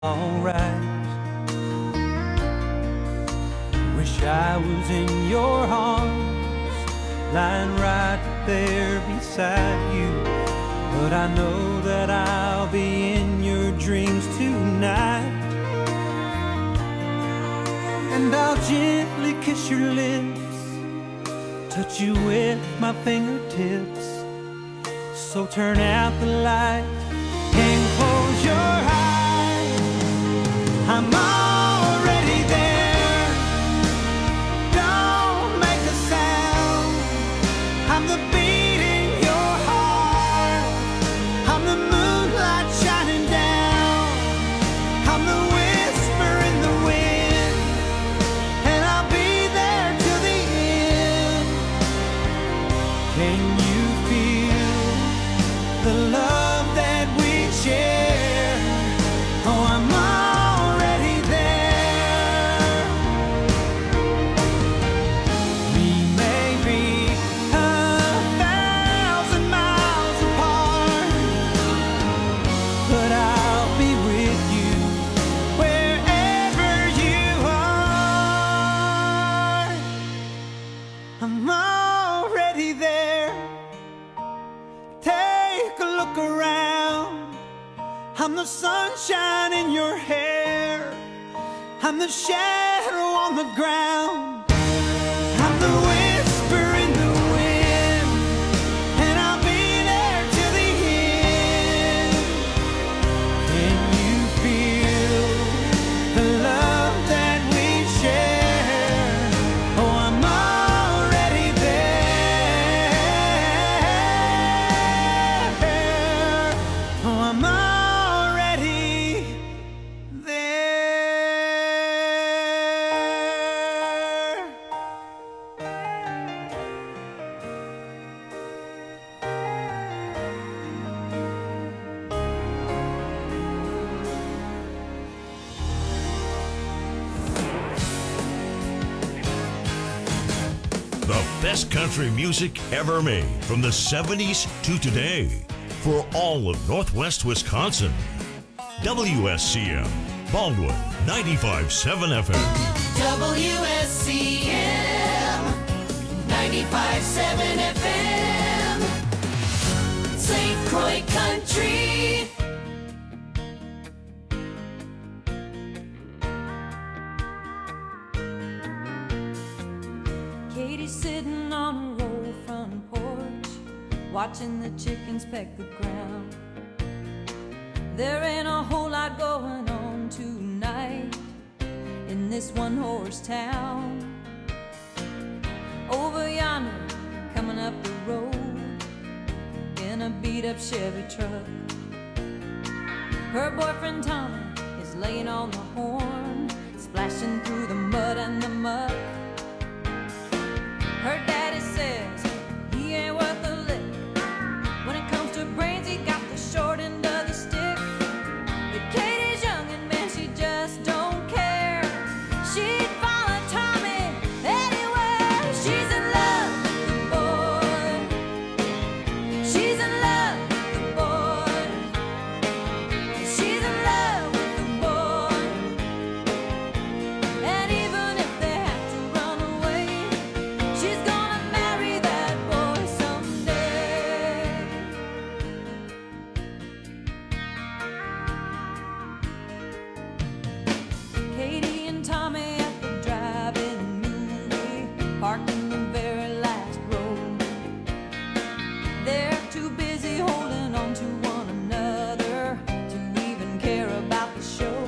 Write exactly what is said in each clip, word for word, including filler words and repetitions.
alright. Wish I was in your arms, lying right there beside you. But I know that I'll be in your dreams tonight. And I'll gently kiss your lips, touch you with my fingertips. So turn out the light and close your eyes. I'm already there. Don't make a sound. I'm the beat in your heart. I'm the moonlight shining down. I'm the whisper in the wind, and I'll be there till the end. Can you feel the love that we share? Oh, I'm already there. We may be a thousand miles apart, but I'll be with you wherever you are. I'm already there. Take a look around. I'm the sunshine in your hair. I'm the shadow on the ground. I'm the whisper in the wind, and I'll be there till the end. Can you feel the love that we share? Oh, I'm already there. Oh, I'm already there. The best country music ever made from the seventies to today for all of Northwest Wisconsin. W S C M, Baldwin, ninety-five point seven F M. W S C M ninety-five point seven F M, Saint Croix Country. Katie's sitting on her old front porch, watching the chickens peck the ground. There ain't a whole lot going on tonight in this one-horse town. Over yonder, coming up the road in a beat-up Chevy truck, her boyfriend Tommy is laying on the horn, splashing through the mud and the muck. Her daddy says he ain't worth a lick. When it comes to brains, he got the short end of the stick. But Katie's young and man, she just don't care. She'd follow Tommy anywhere. She's in love with the boy. She's in love with the boy. She's in love with the boy. And even if they have to run away, she's gonna marry that boy someday. Katie and Tommy at the drive-in movie, parked in the very last row. They're too busy holding on to one another to even care about the show.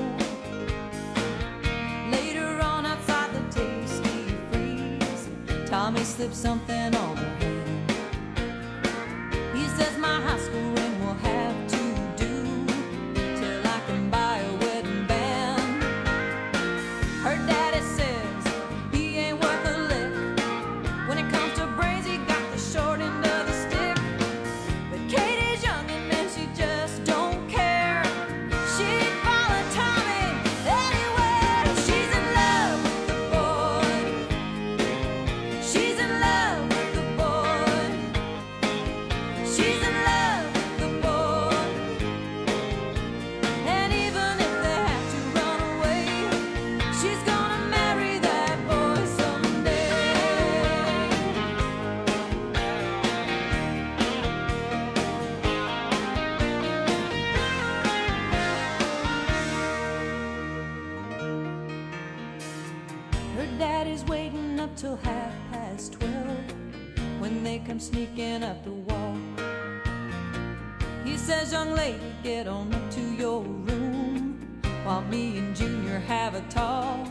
Later on outside the Tasty Freeze, Tommy slipped something on her hand. He says my high school ring will have to do till I can buy a wedding band. Her daddy says he ain't worth a lick. When it comes to brains, he got the short end of the stick. But Katie's young and man, she just don't care. She'd follow Tommy anywhere. She's in love with the boy. She's in love with the up till half past twelve when they come sneaking up the wall. He says, young lady, get on up to your room while me and Junior have a talk.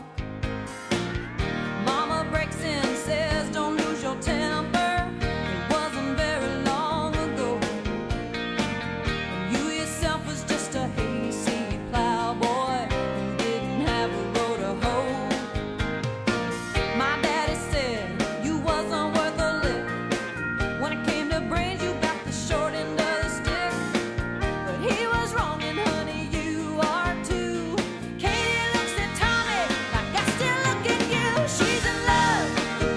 Mama breaks in and says, don't lose your temper. It wasn't very long ago when you yourself was just a hayseed plowboy who didn't have a row to hoe. My daddy said you wasn't worth a lick. When it came to brains, you got the short end of the stick. But he was wrong, and honey, you are too. Katie looks at Tommy like I still look at you. She's in love with the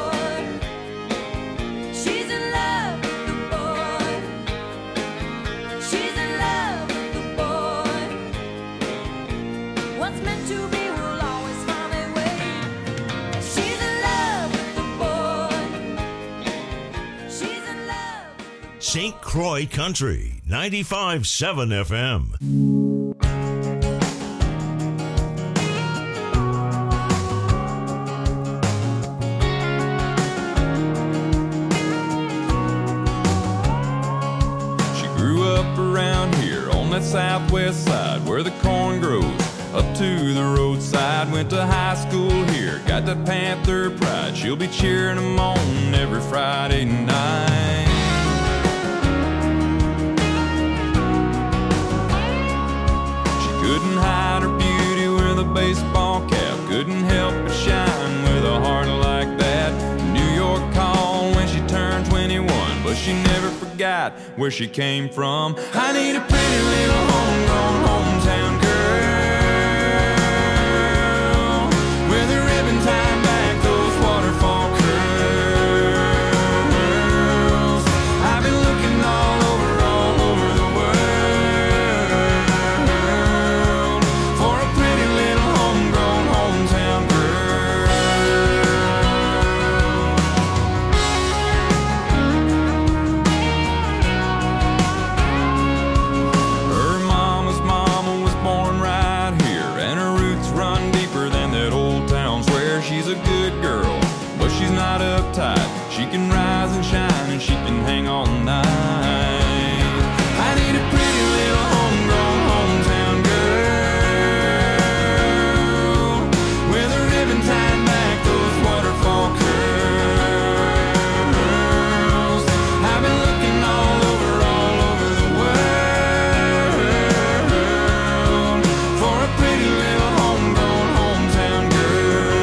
boy. She's in love with the boy. She's in love with the boy. What's meant to be will always find a way. She's in love with the boy. She's in love. Saint Croix Country, ninety-five point seven F M. She grew up around here on that southwest side where the corn grows up to the roadside. Went to high school here, got that Panther pride. She'll be cheering them on every Friday night. She couldn't hide her beauty with a baseball cap, couldn't help but shine with a heart like that. New York called when she turned twenty-one, but she never forgot where she came from. I need a pretty little homegrown hometown girl with a ribbon tied back, those waterfall curls. I've been looking all over, all over the world for a pretty little homegrown hometown girl. Her mama's mama was born right here, and her roots run deeper than that old town square. She's a good girl, but she's not uptight. She can rise and shine, and she can hang all night. I need a pretty little homegrown hometown girl with a ribbon tied back, those waterfall curls. I've been looking all over, all over the world for a pretty little homegrown hometown girl.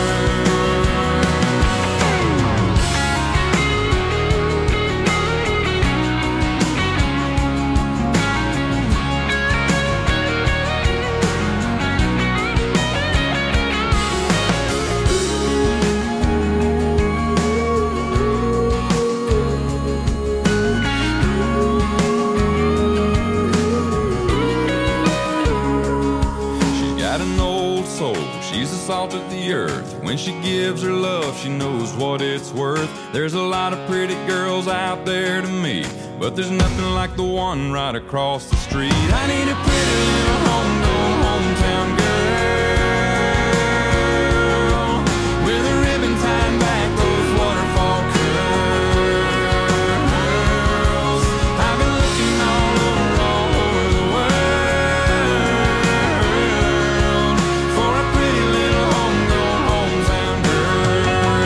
She's got an old soul, she's the salt of the earth. When she gives her love, she knows what it's worth. There's a lot of pretty girls out there to meet, but there's nothing like the one right across the street. I need a pretty little homegrown hometown girl with a ribbon tied back, those waterfall curls. I've been looking all over, all over the world for a pretty little homegrown hometown girl.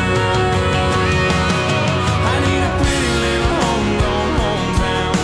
I need a pretty little homegrown hometown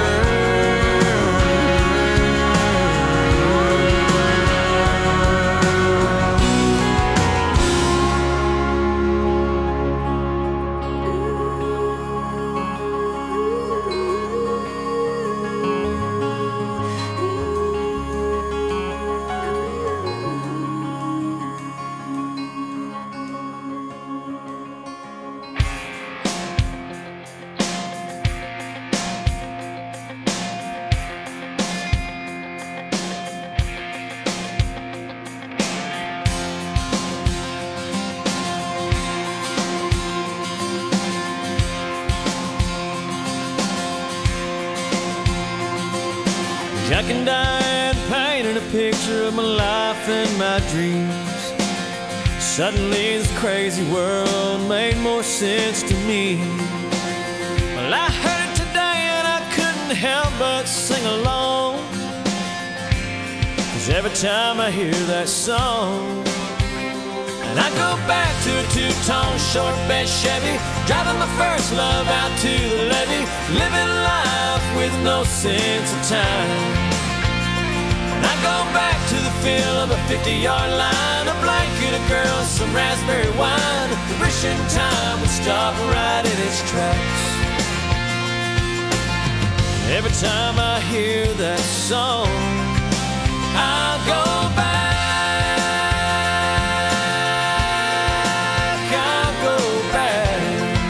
Jack and Diane painted a picture of my life and my dreams. Suddenly this crazy world made more sense to me. Well, I heard it today and I couldn't help but sing along, 'cause every time I hear that song, and I go back to a two-tone short bed Chevy, driving my first love out to the levee, living life with no sense of time. And I go back to the feel of a fifty-yard line, a blanket, a girl, some raspberry wine, wishing time would stop right in its tracks. Every time I hear that song, I'll go back, I'll go back.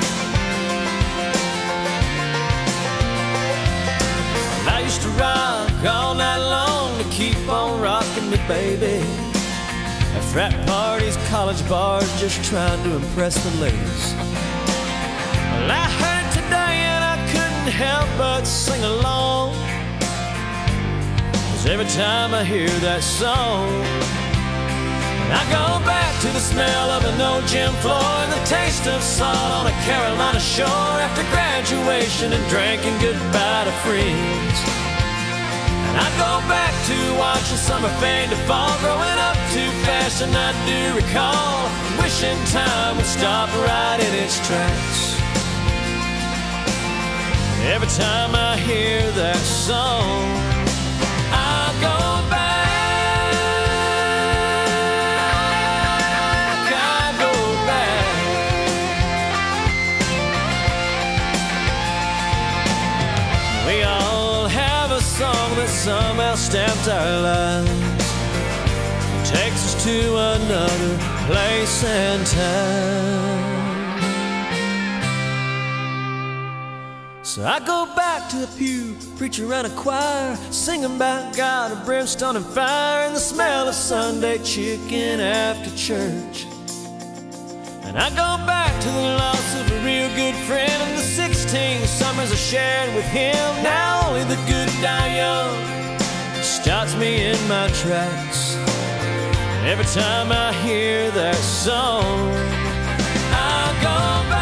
I used to rock all night long to keep on rocking me, baby. At frat parties, college bars, just trying to impress the ladies. Well, I heard it today and I couldn't help but sing along, 'cause every time I hear that song, I go back to the smell of an old gym floor and the taste of salt on a Carolina shore after graduation and drinking goodbye to friends. And I go back to watching summer fade to fall, growing up too fast, and I do recall wishing time would stop right in its tracks. Every time I hear that song, I go back, I go back. We all have a song that somehow stamps our lives, takes us to another place and time. So I go back to the pew, preacher and a choir, singing about God of brimstone and fire, and the smell of Sunday chicken after church. And I go back to the loss of a real good friend and the sixteen summers I shared with him. Now only the good die young stops me in my tracks. Every time I hear that song, I go back.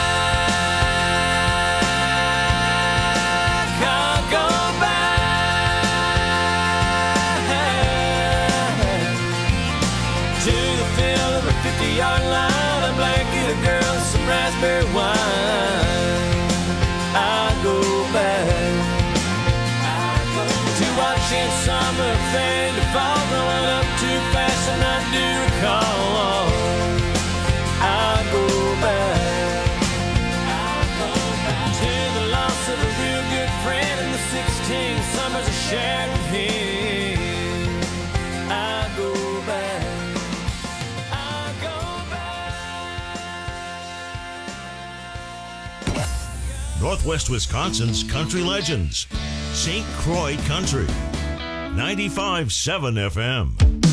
Yard line, a blanket, a girl, some raspberry wine. I go back, I go to watching summer fade to fall, growing up too fast, and I do recall. I go back, I go back to the loss of a real good friend and the sixteen summers I shared with him. I go back. Northwest Wisconsin's country legends. Saint Croix Country. ninety-five point seven F M.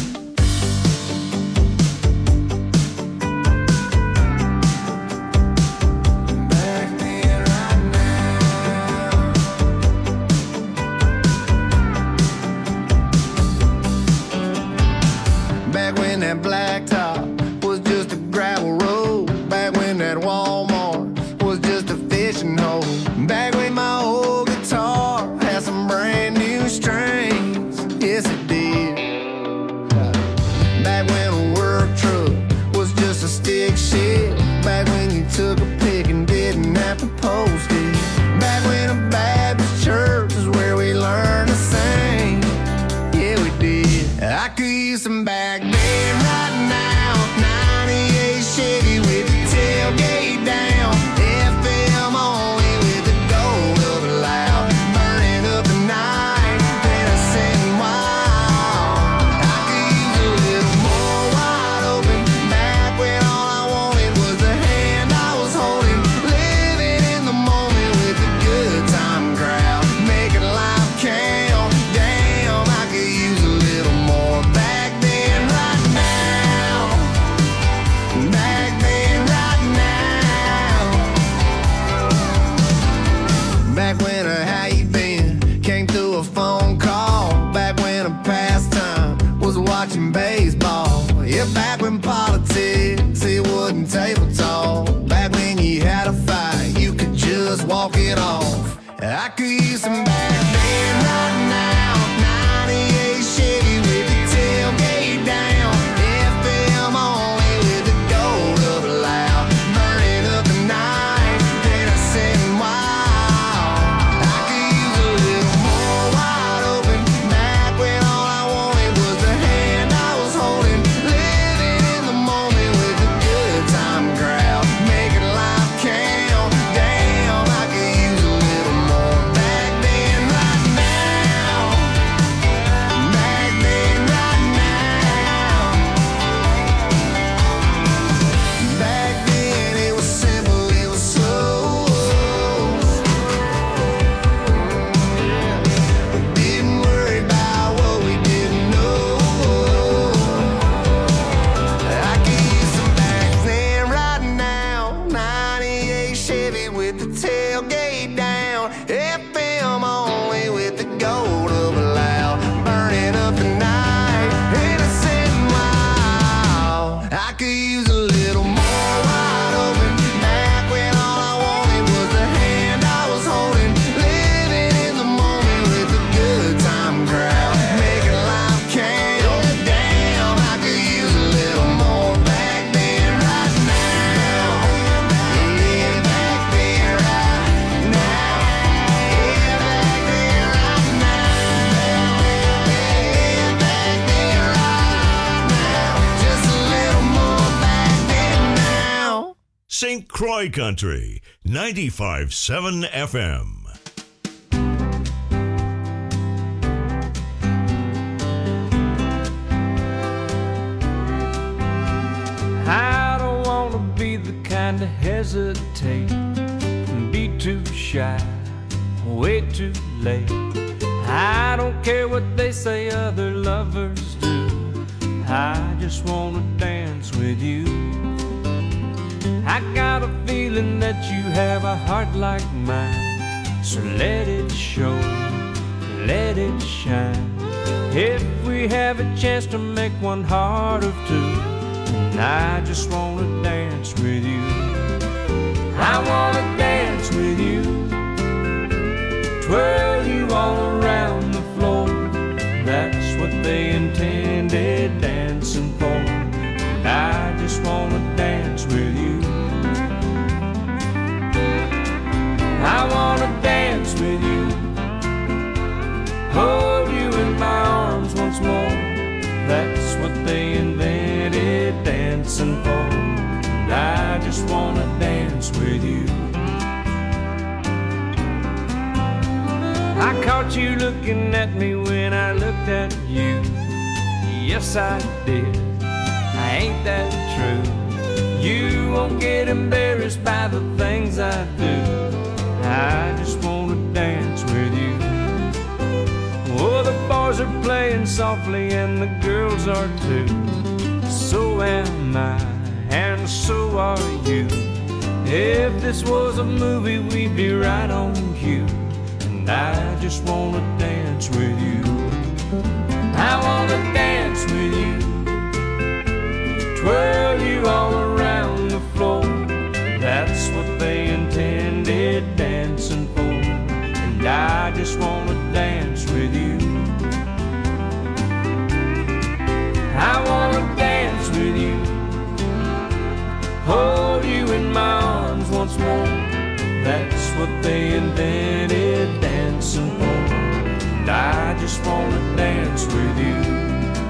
Back when that blacktop was just a gravel road. Back when that Walmart was just a fishing hole. Back when my old guitar had some brand new strings. Yes, it did. Back when a work truck was just a stick shift. Back when you took a pick and didn't have to post it. Back when a Baptist church was where we learned to sing. Yeah, we did. I could use some back then right now. ninety-eight Chevy with the tailgate down. F M only with the gold up loud. Burning up the night, then I sitting wild. I could use a little more wide open. Back when all I wanted was the hand I was holding. Living in the moment with the good time crowd. Making life count. Damn, I could use a little more back then right now. Back then right now. Back when a how you been came through a phone call. Back when a pastime was watching baseball. Yeah, back when politics Saint Croix Country, ninety-five point seven F M. I don't want to be the kind to hesitate and be too shy, way too late. I don't care what they say other lovers do. I just want to dance with you. I got a feeling that you have a heart like mine, so let it show, let it shine. If we have a chance to make one heart of two, I just wanna dance with you. I wanna dance with you, twirl you all around the floor. That's what they intended dancing for. And I just wanna dance with you. I wanna dance with you, hold you in my arms once more. That's what they invented dancing for. And I just wanna dance with you. I caught you looking at me when I looked at you. Yes, I did. Ain't that true? You won't get embarrassed by the things I do. I just wanna dance with you. Oh, the boys are playing softly and the girls are too. So am I, and so are you. If this was a movie, we'd be right on cue. And I just wanna dance with you. I wanna dance with you, twirl you all around the floor. That's what they intended dancing for. And I just wanna dance with you. I wanna dance with you, hold you in my arms once more. That's what they invented dancing for. And I just wanna dance with you.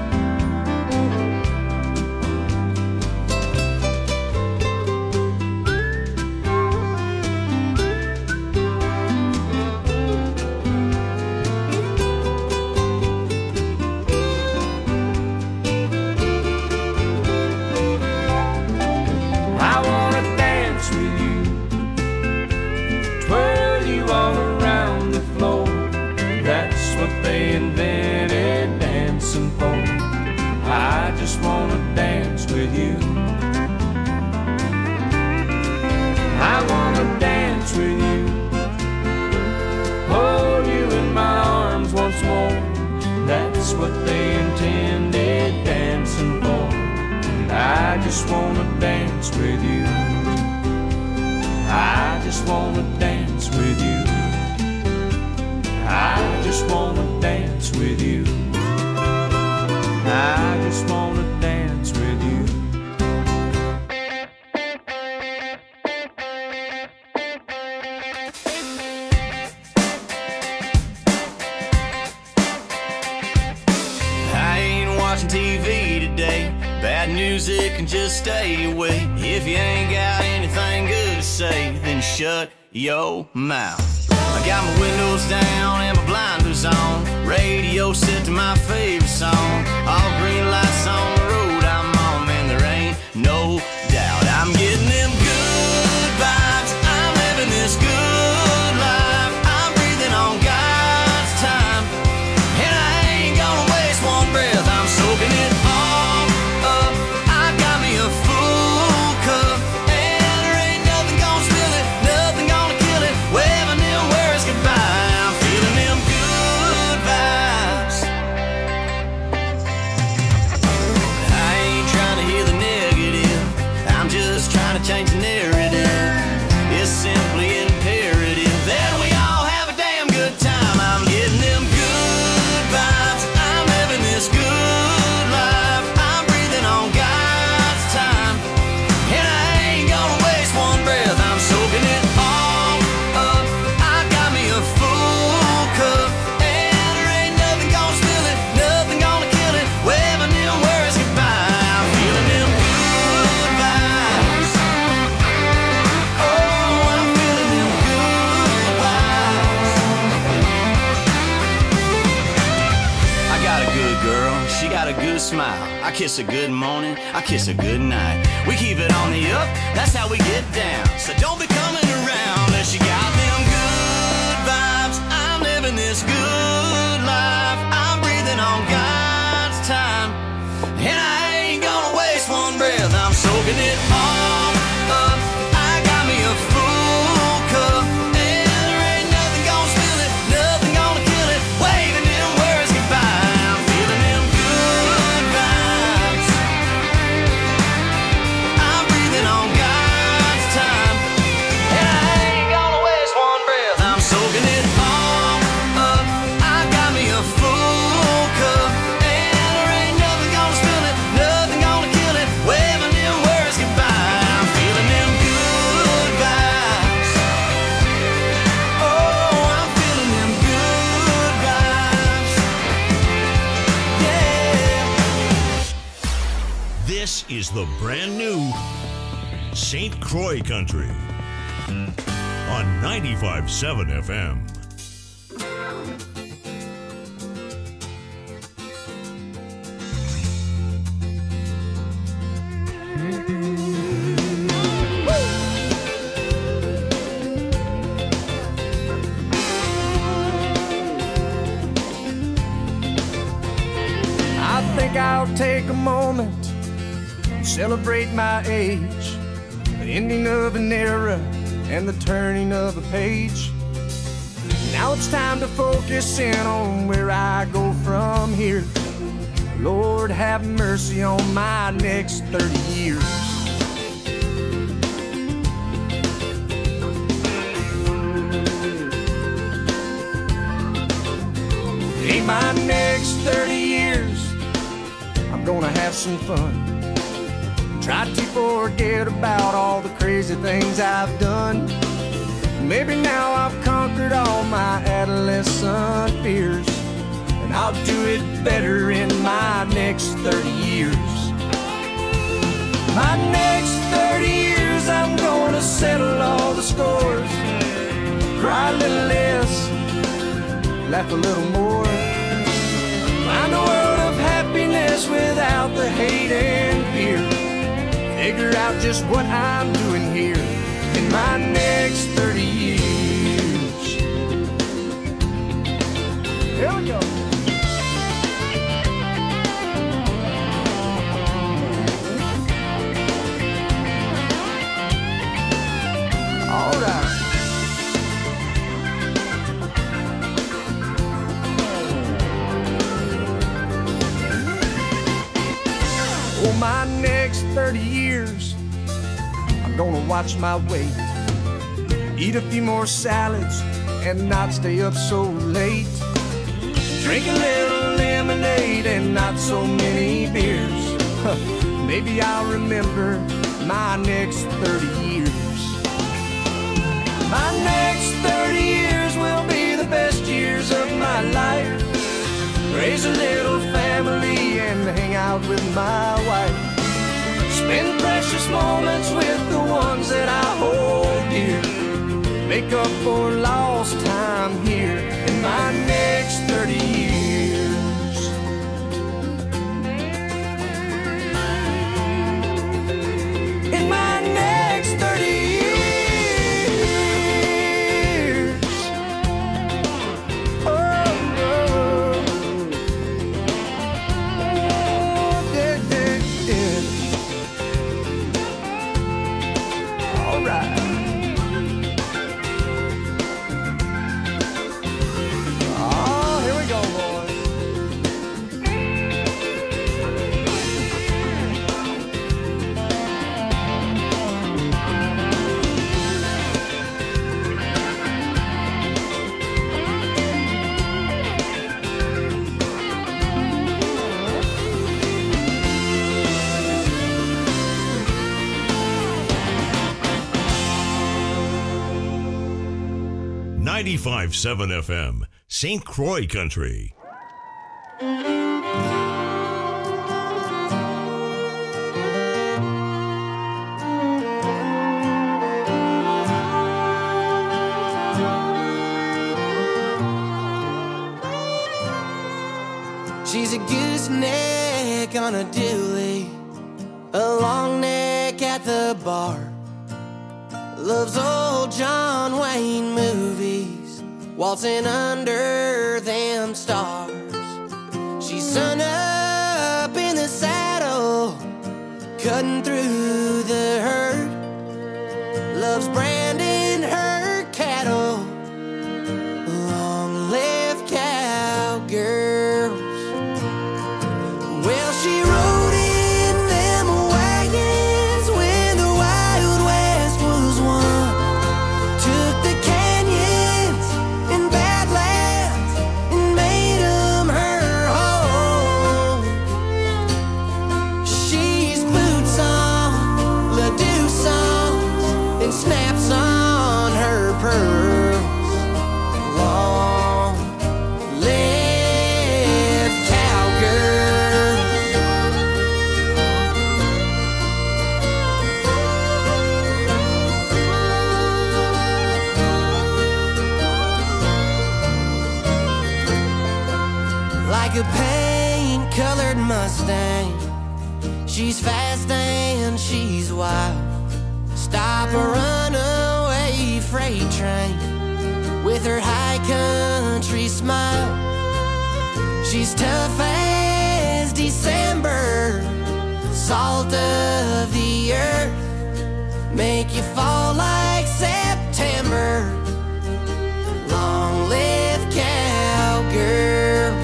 What they intended dancing for. And I just wanna dance with you. I just wanna dance with you. I just wanna dance with you. I just wanna dance with you. T V today, bad music and just stay away. If you ain't got anything good to say, then shut your mouth. I got my windows down and my blinders on, radio set to my favorite song. All green lights on the road I'm on, man, there ain't no doubt. I'm getting them good vibes, I'm living this good life. I'm breathing on God's time, and I ain't gonna waste one breath. I'm soaking it all up, I got me a full cup, and there ain't nothing gonna spill it, nothing gonna kill it. Waving them words goodbye, I'm feeling them good vibes. good smile. I kiss a good morning, I kiss a good night. We keep it on the up, that's how we get down. So don't be coming around unless you got them good vibes. I'm living this good life. I'm breathing on God's time, and I ain't gonna waste one breath. I'm soaking it all up. I got me a full cup, and there ain't nothing gonna spill it, nothing gonna kill it. Waving them words goodbye. I'm feeling them good vibes. I'm breathing on God's time, and I ain't gonna waste one breath. I'm soaking it all up. I got me a full cup, and there ain't nothing gonna spill it, nothing gonna kill it. Waving them words goodbye. I'm feeling them good vibes. Oh, I'm feeling them good vibes. Yeah. This is the brand new Saint Croix Country on ninety-five point seven F M. I think I'll take a moment to celebrate my age, the ending of an era and the turning of a page. Now it's time to focus in on where I go from here. Lord, have mercy on my next thirty years. In my next thirty years, I'm gonna have some fun. Try to forget about all the crazy things I've done. Maybe now I've conquered all my adolescent fears, and I'll do it better in my next thirty years. My next thirty years, I'm gonna settle all the scores. Cry a little less, laugh a little more. Find a world of happiness without the hate and fear. Figure out just what I'm doing here in my next thirty years. Here we go. All right. For my next thirty years, I'm gonna watch my weight, eat a few more salads, and not stay up so late. Drink a little lemonade and not so many beers. Maybe I'll remember my next thirty years. My next thirty years will be the best years of my life. Raise a little family and hang out with my wife. Spend precious moments with the ones that I hold dear. Make up for lost time here in my next thirty years. In my next thirty years. Oh, oh. Yeah, yeah, yeah. All right. Oh, here we go, boys. ninety-five point seven F M, Saint Croix Country. She's a gooseneck like on a dually, a long neck at the bar. Loves old John Wayne movies, waltzing under them stars. She's sun up in the saddle, cutting through the herd. Loves branding her cattle, long live cowgirls. Well, she rode in them wagons when the Wild West was won. Took the canyons and badlands and made them her home. She's boots on, Ledoux songs, and snaps on her pearls. Long live cowgirls. Like a paint-colored Mustang, she's fast and she's wild. Stop a runaway freight train with her high country smile. She's tough as December, salt of the earth, make you fall like September. Long live cowgirls.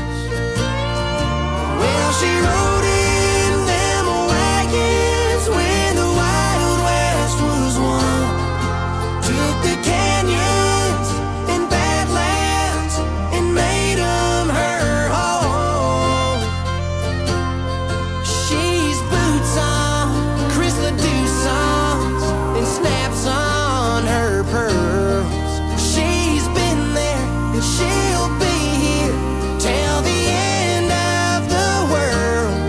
Well, she rode in them wagons when the Wild West was won. Took the canyons and badlands and made them her home. She's boots on, Chris Ledoux songs, and snaps on her pearls. She's been there and she'll be here till the end of the world.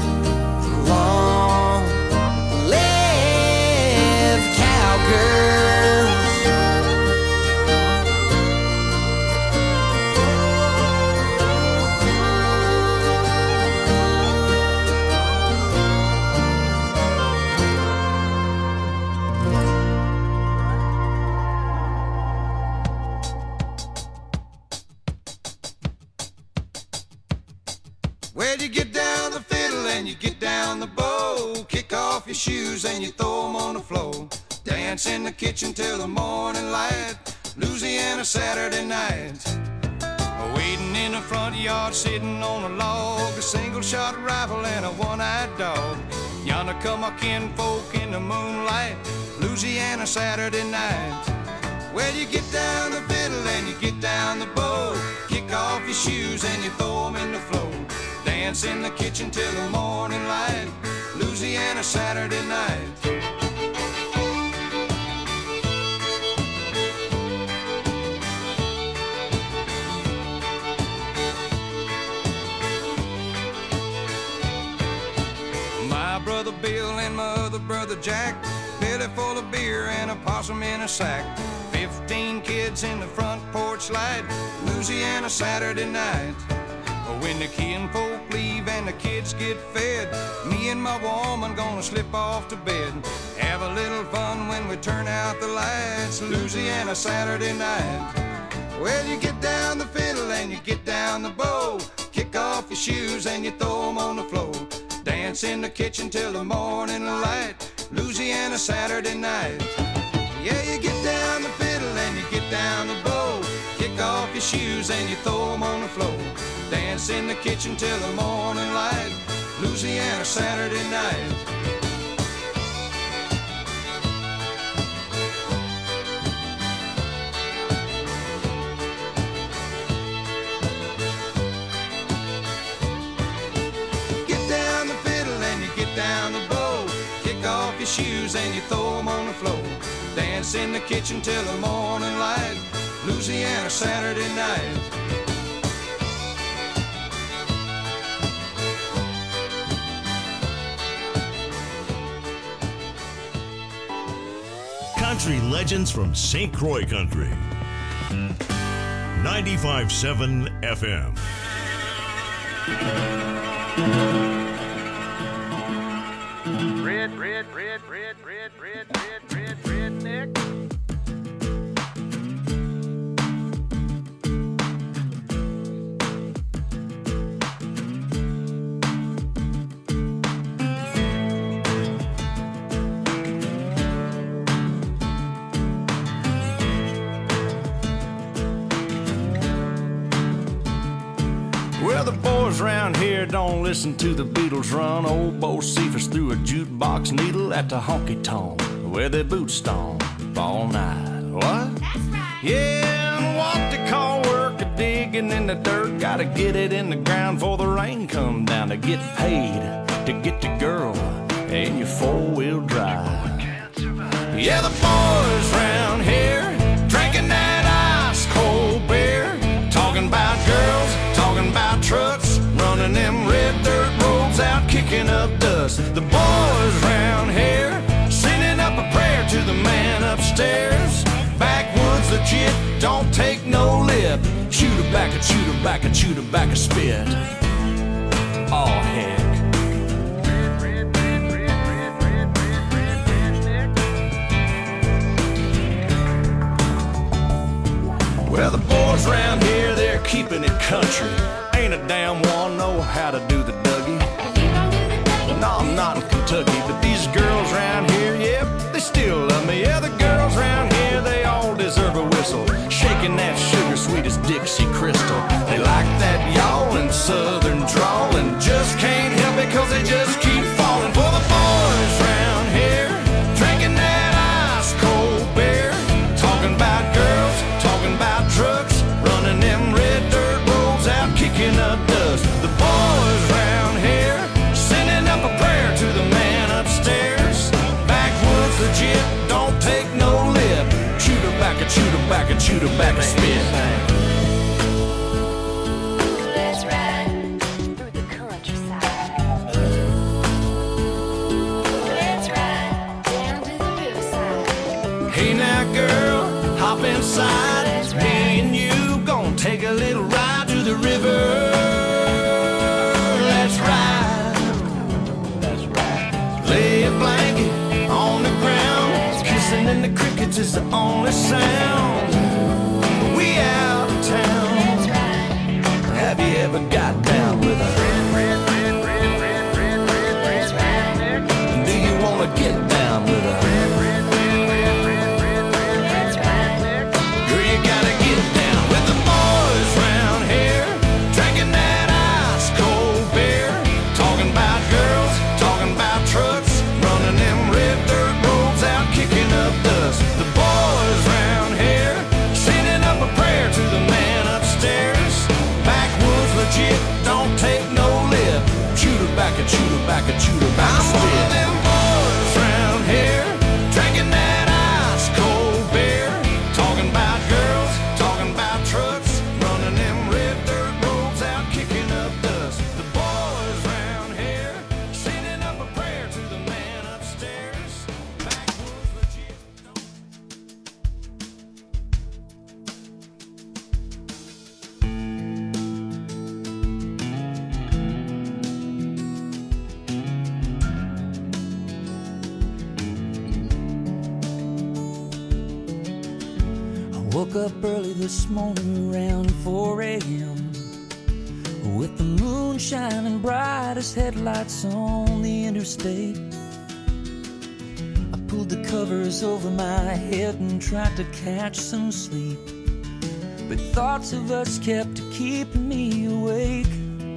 Long live cowgirls. Well, you get down the fiddle and you get down the bow. Kick off your shoes and you throw them on the floor. Dance in the kitchen till the morning light. Louisiana Saturday night. Waiting in the front yard, sitting on a log. A single shot rifle and a one-eyed dog. Yonder come our kinfolk in the moonlight. Louisiana Saturday night. Well, you get down the fiddle and you get down the bow. Kick off your shoes and you throw them in the floor. Dance in the kitchen till the morning light. Louisiana Saturday night. My brother Bill and my other brother Jack, belly full of beer and a possum in a sack. Fifteen kids in the front porch light. Louisiana Saturday night. When the kinfolk leave and the kids get fed, me and my woman gonna slip off to bed. Have a little fun when we turn out the lights. Louisiana Saturday night. Well, you get down the fiddle and you get down the bow. Kick off your shoes and you throw them on the floor. Dance in the kitchen till the morning light. Louisiana Saturday night. Yeah, you get down the fiddle and you get down the bow. Kick off your shoes and you throw them on the floor. Dance in the kitchen till the morning light. Louisiana Saturday night. Get down the fiddle and you get down the bow. Kick off your shoes and you throw them on the floor. Dance in the kitchen till the morning light. Louisiana Saturday night. Country legends from Saint Croix Country. ninety-five point seven F M. boys round here don't listen to the Beatles run. Old Bo Cephas threw a jukebox needle at the honky-tonk where they boot stomp all night. What? That's right. Yeah, and what they call work a digging in the dirt. Gotta get it in the ground before the rain come down to get paid to get the girl in your four-wheel drive. Yeah, the boys round here drinking that ice-cold beer, talking about girls, talking about trucks, running them red dirt roads out, kicking up dust. The boys round here sending up a prayer to the man upstairs. Backwoods legit, don't take no lip. Shoot her back and shoot her back and shoot her back a spit. Oh, heck. Well, the boys round here, they're keeping it country. Ain't a damn one know how to do the Dougie. No, I'm not in Kentucky, but these girls round here, yep, they still love me. Yeah, the girls round here, they all deserve a whistle, shaking that sugar sweet as Dixie Crystal. They like that yawling southern drawl and just can't help it cause they just keep falling for the boys round here, drinking that ice cold beer, talking about girls, talking about trucks, running them red dirt roads out, kicking up dust. The boys round here sending up a prayer to the man upstairs. Backwoods legit, don't take no lip. Shoot her back and shoot her back and shoot her back and spit. Let's ride through the countryside. Let's ride down to the riverside. Hey now girl, hop inside. Me and you gon' take a little ride to the river. Let's ride. That's right. Lay a blanket on the ground. Kissing in the crickets is the only sound. We out of town. Have you ever got down with a do you wanna get down with a girl, you gotta get down with the boys round here, drinking that ice cold beer, talking about girls, talking about trucks, running them red dirt roads out, kicking up dust. The boys round here sending up a prayer to the man upstairs. Backwoods legit, don't take no lip. Shoot her back and shoot her back and shoot her back. I'm one of them boys round here, drinking that ice cold beer, talking about girls, talking about trucks, running them red dirt roads out, kicking up dust. The boys round here sending up a prayer to the man upstairs. Backwoods legit, don't Woke up early this morning around four a.m. with the moon shining bright as headlights on the interstate. I pulled the covers over my head and tried to catch some sleep, but thoughts of us kept keeping me awake.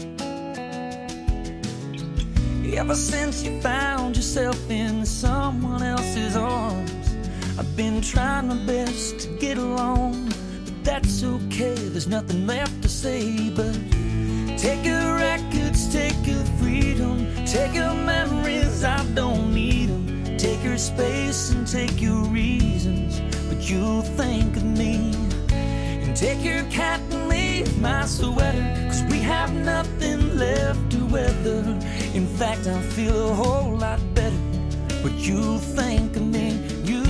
Ever since you found yourself in someone else's arms, I've been trying my best to get along, but that's okay, there's nothing left to say but take your records, take your freedom, take your memories, I don't need them. Take your space and take your reasons, but you'll think of me. And take your cat and leave my sweater, cause we have nothing left to weather. In fact, I feel a whole lot better, but you'll think of me, you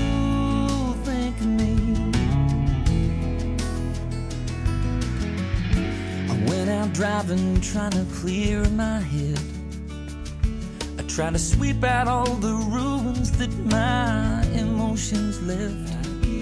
out driving, trying to clear my head. I try to sweep out all the ruins that my emotions left.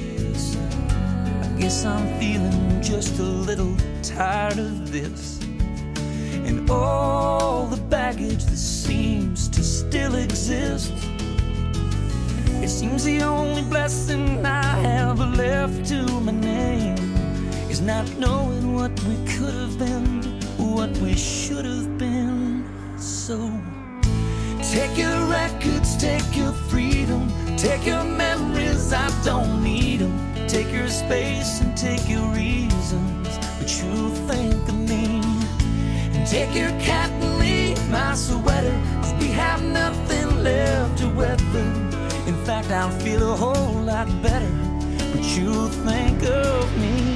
I guess I'm feeling just a little tired of this and all the baggage that seems to still exist. It seems the only blessing I have left to my name is not knowing what we could have been, what we should have been. So take your records, take your freedom, take your memories, I don't need them. Take your space and take your reasons, but you think of me. And take your cat and leave my sweater, 'cause we have nothing left to weather. In fact, I'll feel a whole lot better, but you think of me.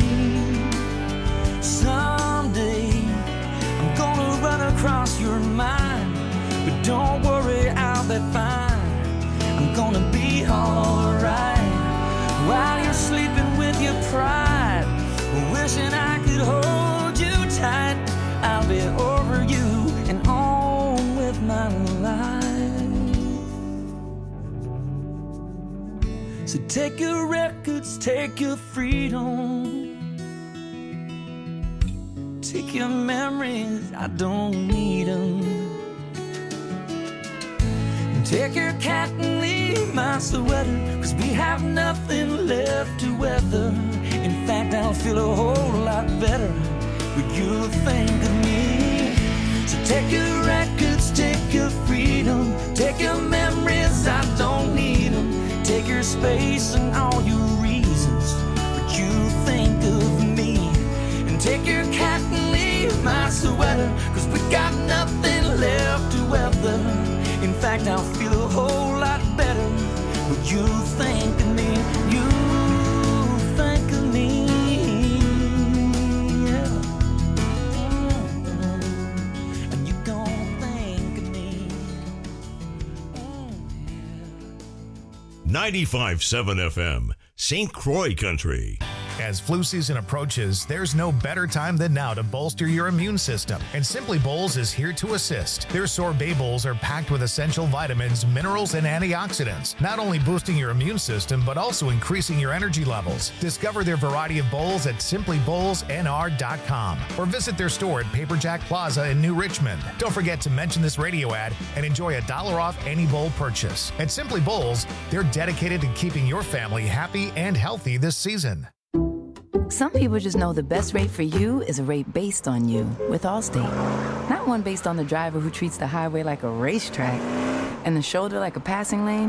Someday I'm gonna run across your mind, but don't worry, I'll be fine. I'm gonna be alright while you're sleeping with your pride, wishing I could hold you tight. I'll be over you and on with my life. So take your records, take your freedom, take your memories, I don't need them. Take your cat and leave my sweater, 'cause we have nothing left to weather. In fact, I'll feel a whole lot better when you think of me. So take your records, take your freedom, take your memories, I don't need them. Take your space and all your reasons, but you think of me. And take your cat and leave my sweater, 'cause we got nothing left to weather. In fact, I'll feel a whole lot better when you think of me. You think of me, yeah. And you gon' think of me. ninety-five point seven F M, Saint Croix Country. As flu season approaches, there's no better time than now to bolster your immune system, and Simply Bowls is here to assist. Their sorbet bowls are packed with essential vitamins, minerals, and antioxidants, not only boosting your immune system, but also increasing your energy levels. Discover their variety of bowls at simply bowls n r dot com or visit their store at Paperjack Plaza in New Richmond. Don't forget to mention this radio ad and enjoy a dollar off any bowl purchase. At Simply Bowls, they're dedicated to keeping your family happy and healthy this season. Some people just know the best rate for you is a rate based on you with Allstate. Not one based on the driver who treats the highway like a racetrack and the shoulder like a passing lane.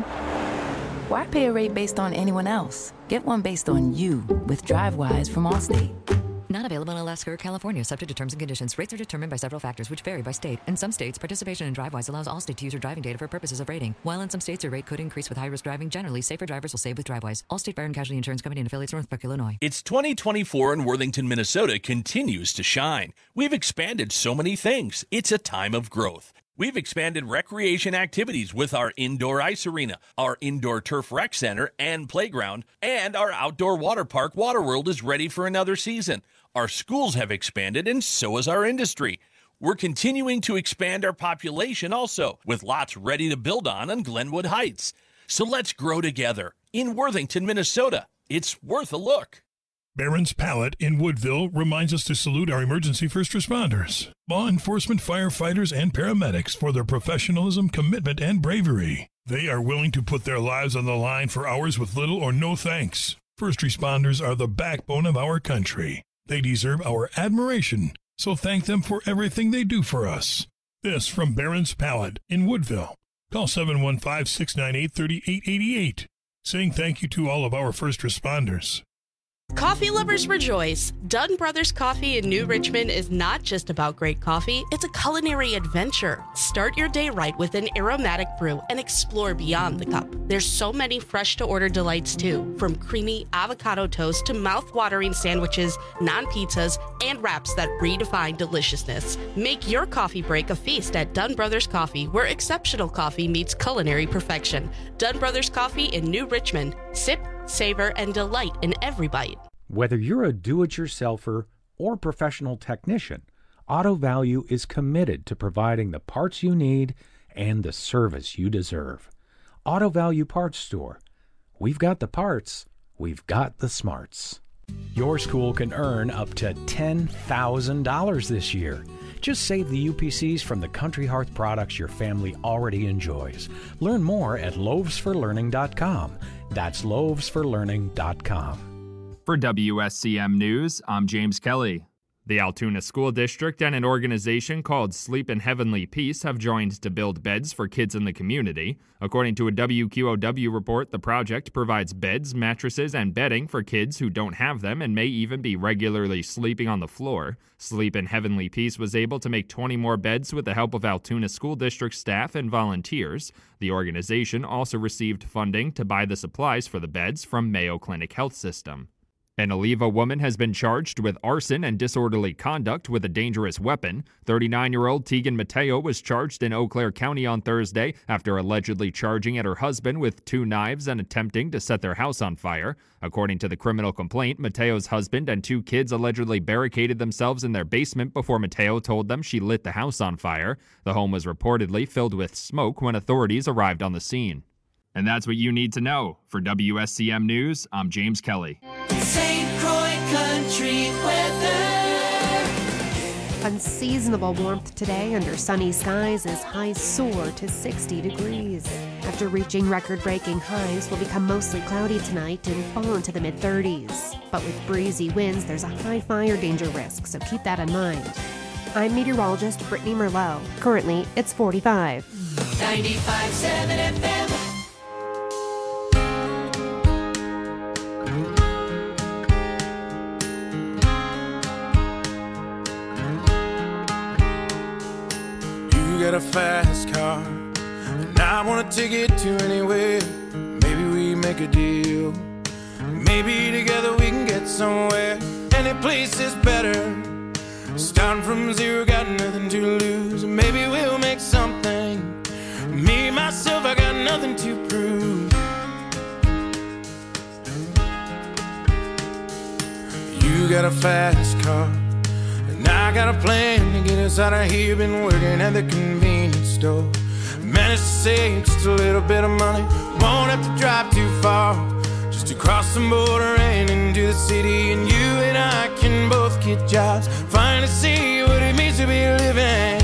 Why pay a rate based on anyone else? Get one based on you with DriveWise from Allstate. Not available in Alaska or California, subject to terms and conditions. Rates are determined by several factors, which vary by state. In some states, participation in DriveWise allows Allstate to use your driving data for purposes of rating. While in some states, your rate could increase with high-risk driving. Generally, safer drivers will save with DriveWise. Allstate Fire and Casualty Insurance Company and affiliates, Northbrook, Illinois. It's twenty twenty-four and Worthington, Minnesota continues to shine. We've expanded so many things. It's a time of growth. We've expanded recreation activities with our indoor ice arena, our indoor turf rec center and playground, and our outdoor water park, Waterworld, is ready for another season. Our schools have expanded, and so has our industry. We're continuing to expand our population also, with lots ready to build on on Glenwood Heights. So let's grow together. In Worthington, Minnesota, it's worth a look. Barron's Pallet in Woodville reminds us to salute our emergency first responders, law enforcement, firefighters, and paramedics for their professionalism, commitment, and bravery. They are willing to put their lives on the line for hours with little or no thanks. First responders are the backbone of our country. They deserve our admiration, so thank them for everything they do for us. This from Barron's Pallet in Woodville. Call seven one five, six nine eight, three eight eight eight, saying thank you to all of our first responders. Coffee lovers rejoice. Dunn Brothers Coffee in New Richmond is not just about great coffee, it's a culinary adventure. Start your day right with an aromatic brew and explore beyond the cup. There's so many fresh-to-order delights too, from creamy avocado toast to mouth-watering sandwiches, non-pizzas, and wraps that redefine deliciousness. Make your coffee break a feast at Dunn Brothers Coffee, where exceptional coffee meets culinary perfection. Dunn Brothers Coffee in New Richmond. Sip, savor, and delight in every bite. Whether you're a do-it-yourselfer or professional technician, Auto Value is committed to providing the parts you need and the service you deserve. Auto Value Parts Store. We've got the parts, we've got the smarts. Your school can earn up to ten thousand dollars this year. Just save the U P Cs from the Country Hearth products your family already enjoys. Learn more at loaves for learning dot com. That's loaves for learning dot com. For W S C M News, I'm James Kelly. The Altoona School District and an organization called Sleep in Heavenly Peace have joined to build beds for kids in the community. According to a W Q O W report, the project provides beds, mattresses, and bedding for kids who don't have them and may even be regularly sleeping on the floor. Sleep in Heavenly Peace was able to make twenty more beds with the help of Altoona School District staff and volunteers. The organization also received funding to buy the supplies for the beds from Mayo Clinic Health System. An Oliva woman has been charged with arson and disorderly conduct with a dangerous weapon. thirty-nine-year-old Tegan Mateo was charged in Eau Claire County on Thursday after allegedly charging at her husband with two knives and attempting to set their house on fire. According to the criminal complaint, Mateo's husband and two kids allegedly barricaded themselves in their basement before Mateo told them she lit the house on fire. The home was reportedly filled with smoke when authorities arrived on the scene. And that's what you need to know. For W S C M News, I'm James Kelly. Saint Croix Country weather. Unseasonable warmth today under sunny skies as highs soar to sixty degrees. After reaching record-breaking highs, will become mostly cloudy tonight and fall into the mid-thirties. But with breezy winds, there's a high fire danger risk, so keep that in mind. I'm meteorologist Brittany Merlot. Currently, it's forty-five. ninety-five point seven F M. Got a fast car, and I wanna take it to anywhere. Maybe we make a deal. Maybe together we can get somewhere. Any place is better. Starting from zero, got nothing to lose. Maybe we'll make something. Me, myself, I got nothing to prove. You got a fast car, and I got a plan to get us out of here. Been working at the convenience store. Managed to save just a little bit of money. Won't have to drive too far. Just to cross the border and into the city. And you and I can both get jobs. Finally see what it means to be living.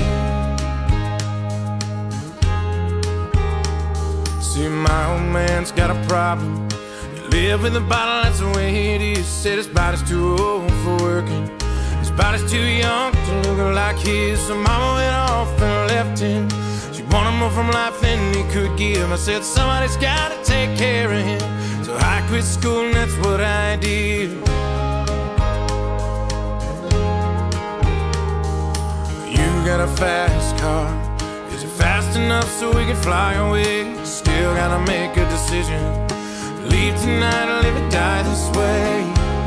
See, my old man's got a problem. You live in the bottle, that's the way it is. Said his body's too old for working. His body's too young to look like his. So mama went off and left him. She wanted more from life than he could give. I said somebody's gotta take care of him. So I quit school and that's what I did. You got a fast car. Is it fast enough so we can fly away? Still gotta make a decision. Leave tonight or live or die this way.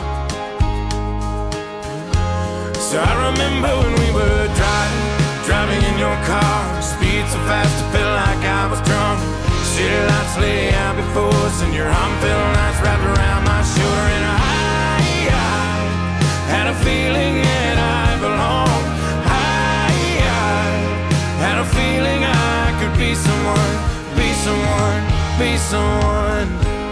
So I remember when we were driving, driving in your car. Speed so fast it felt like I was drunk. City lights lay out before us, and your arm felt nice wrapped around my shoulder. And I, I had a feeling that I belonged. I, I had a feeling I could be someone, be someone, be someone.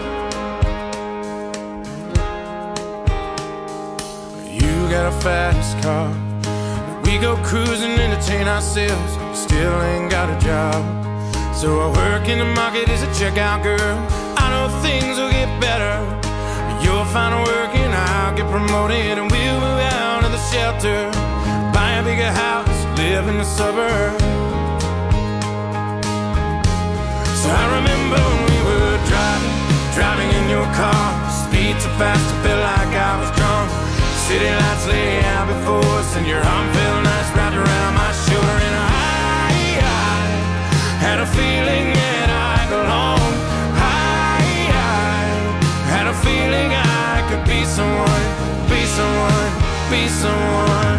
You got a fast car. We go cruising, entertain ourselves. Still ain't got a job. So I work in the market as a checkout girl. I know things will get better. You'll find work and I'll get promoted. And we'll move out of the shelter, buy a bigger house, live in the suburbs. So I remember when we were driving, driving in your car. Speed so fast it felt like I was drunk. City lights lay out before us, and your arm felt nice wrapped around my shoulder. And I, I had a feeling that I belonged. I, I had a feeling I could be someone, be someone, be someone.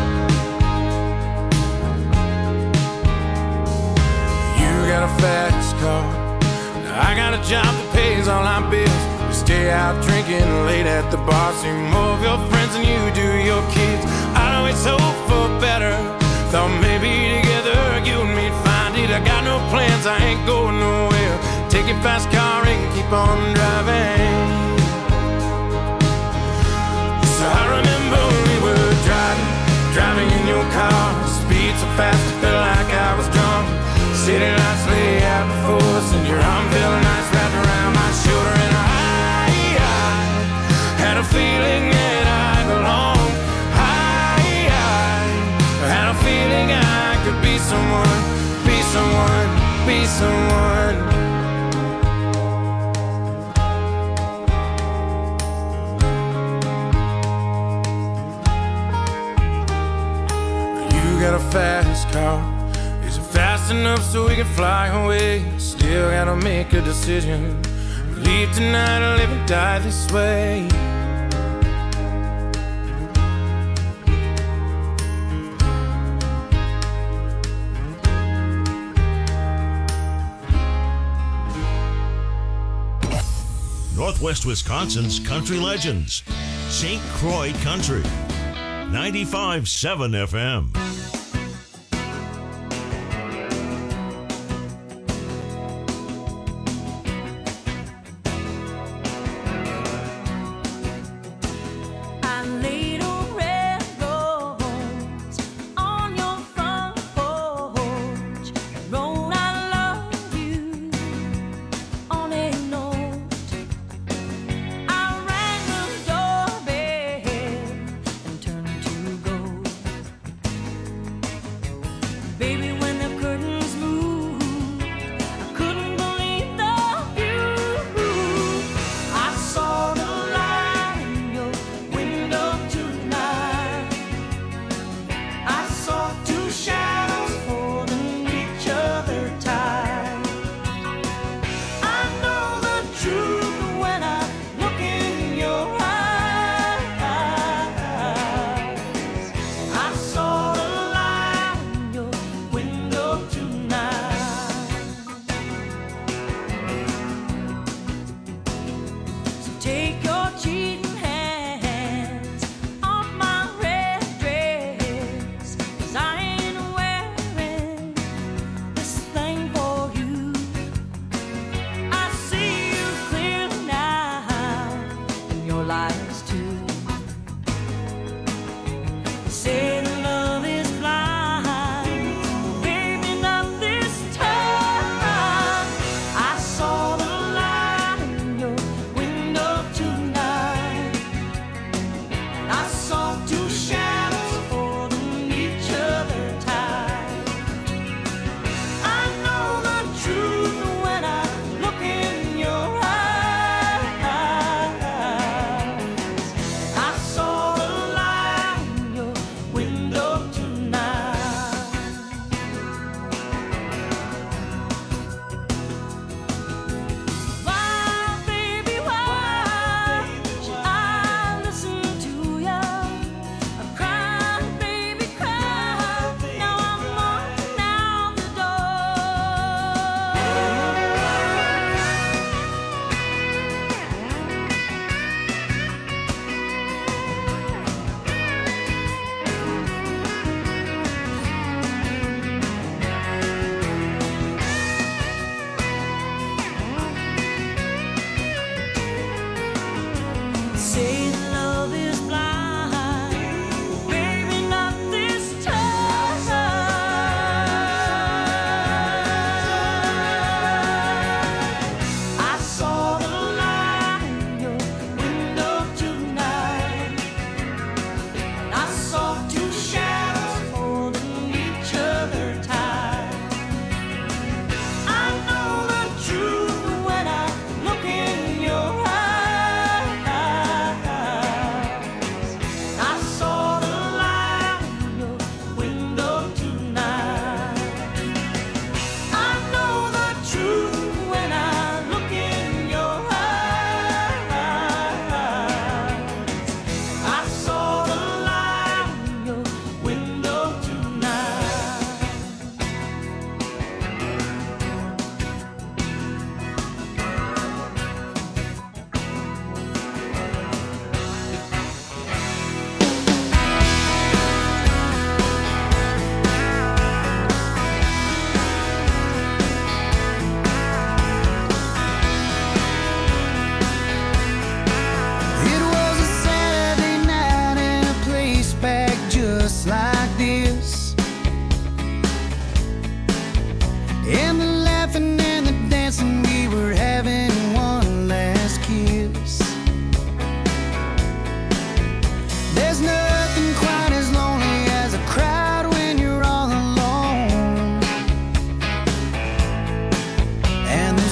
You got a fast car. I got a job that pays all our bills. We stay out drinking late at the bar. See more of your friends than you do your kids. I'd always hope for better. Thought maybe together you and me'd find it. I got no plans, I ain't going nowhere. Take your fast car and keep on driving. So I remember when we were driving, driving in your car. Speed so fast it felt like I was drunk. City lights lay out before us, and your arm felt nice wrapped around my shoulder. And I, I had a feeling that I belonged. I, sun. You got a fast car. Is it fast enough so we can fly away? Still gotta make a decision. Leave tonight or live and die this way. Northwest Wisconsin's country legends. Saint Croix Country. ninety-five point seven F M.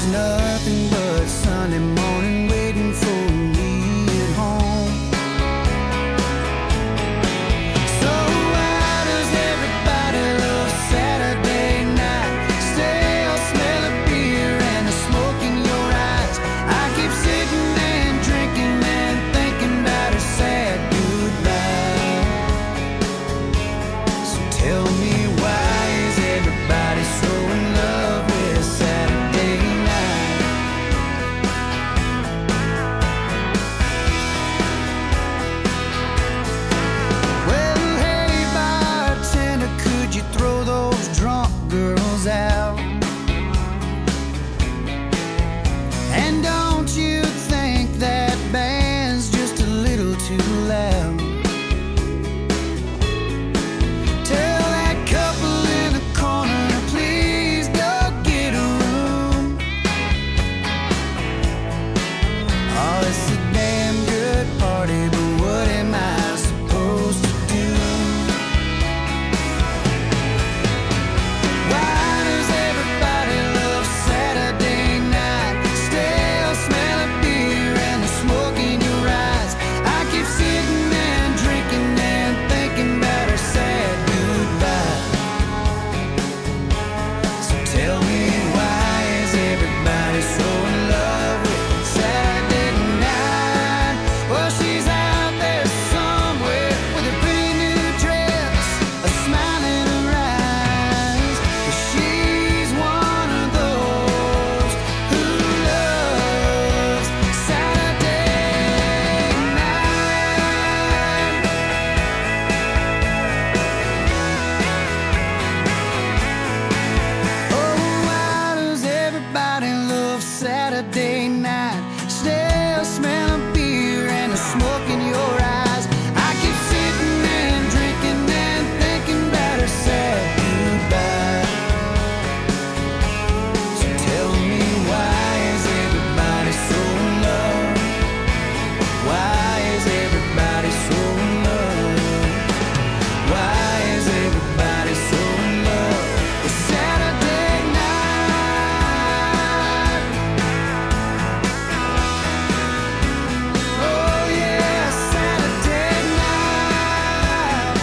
There's nothing but Sunday morning waiting for me at home. So why does everybody love Saturday night? Stale smell of beer and the smoke in your eyes. I keep sitting and drinking and thinking about a sad goodbye. So tell me, why is everybody so in love with Saturday night? Well, hey bartender, could you throw those drunk girls out? And don't you think that band's just a little too loud? Tell that couple in the corner, please go get a room. Oh, it's a damn good party, but what am I supposed to do? Why does everybody love Saturday night? Stale smell of beer and the smoke in your eyes. I keep sitting and drinking and thinking about our sad goodbye. So tell me, why is everybody so in love with Saturday night? Well, she's out there somewhere with a pretty new dress, a smile in her eyes. But she's one of those who loves Saturday night. Oh, why does everybody love Saturday night? Stale smell of beer and the smoke in your eyes. I keep sitting and drinking and thinking about her sad goodbye. So tell me, why is everybody so in love? Why is everybody so in love? Why is everybody so in love with Saturday night? Oh yeah, Saturday night.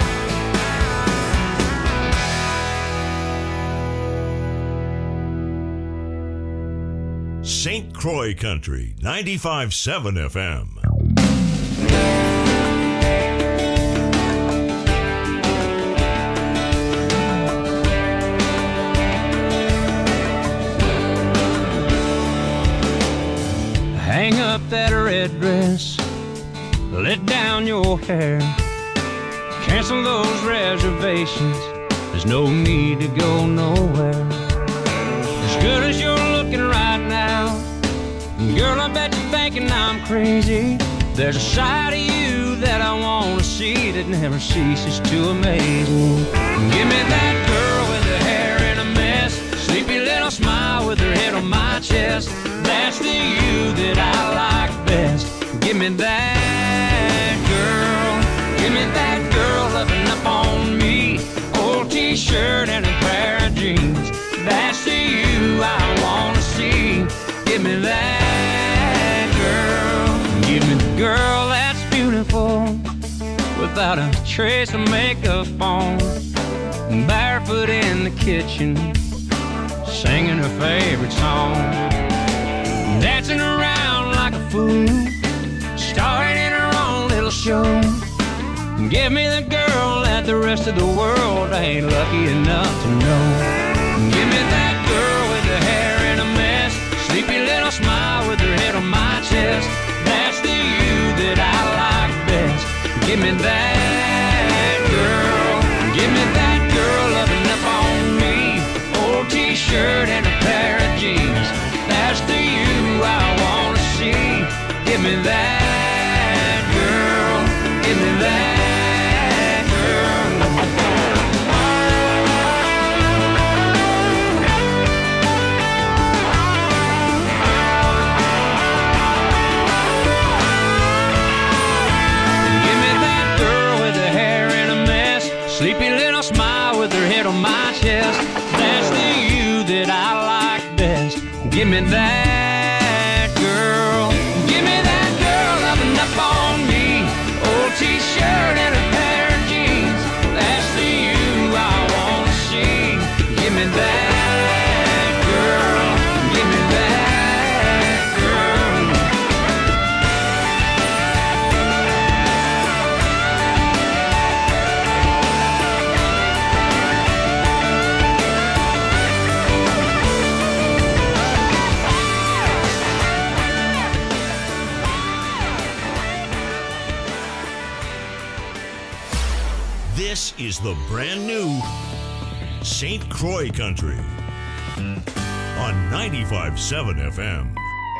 Saint Croix Country, ninety-five point seven F M. Hang up that red dress, let down your hair, cancel those reservations, there's no need to go nowhere. As good as you're looking right now, girl, I bet you're thinking I'm crazy. There's a side of you that I want to see that never ceases to amaze me. Give me that girl with her hair in a mess, sleepy little smile with her head on my chest. That's the you that I like best. Give me that girl, give me that girl loving up on me. Old t-shirt and a pair of jeans. That's the you I want to see. Give me that girl, give me the girl that's beautiful, without a trace of makeup on, barefoot in the kitchen, singing her favorite song, dancing around like a fool, starring in her own little show. Give me the girl that the rest of the world ain't lucky enough to know. Give me that girl with her hair in a mess, sleepy little smile with her head on my chest. That's the you that I like best. Give me that girl, give me that girl loving up on me. Old t-shirt and a pair of jeans. That's the you I want to see. Give me that girl, give me that girl. Give me that girl. Give me that girl loving up on me. Old t-shirt and a pair of jeans. That's the you I wanna see. Give me that girl. Give me that girl. This is the brand new Saint Croix Country on ninety-five point seven F M.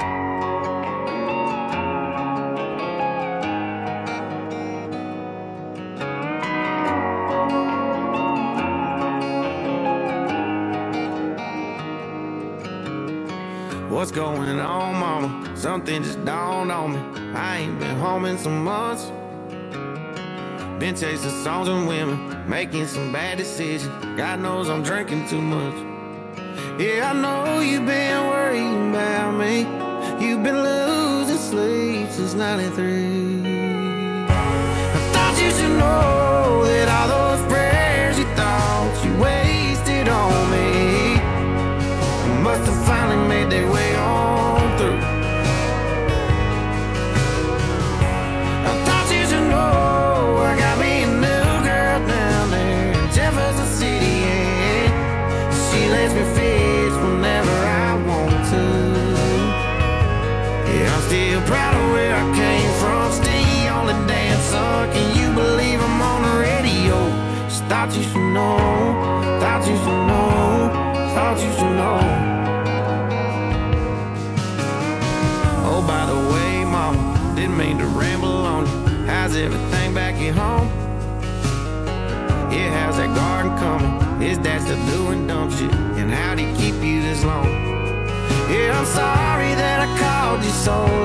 What's going on, mama? Something just dawned on me. I ain't been home in some months. Been chasing songs and women, making some bad decisions. God knows I'm drinking too much. Yeah, I know you've been worrying about me. You've been losing sleep since ninety-three. I thought you should know that all those prayers you thought you wasted on me must have finally made their way on through. I thought you should know I got me a new girl down there in Jefferson City, and she lets me fish whenever I want to. Yeah, I'm still proud of where I came from. Stay on the dance song. Can you believe I'm on the radio? Just thought you should know. Thought you should know. Thought you should know. Oh, by the way, mama, didn't mean to ramble on you. How's everything back at home? Yeah, how's that garden coming? Is dad still doing dumb shit? And how'd he keep you this long? Yeah, I'm sorry that I called you so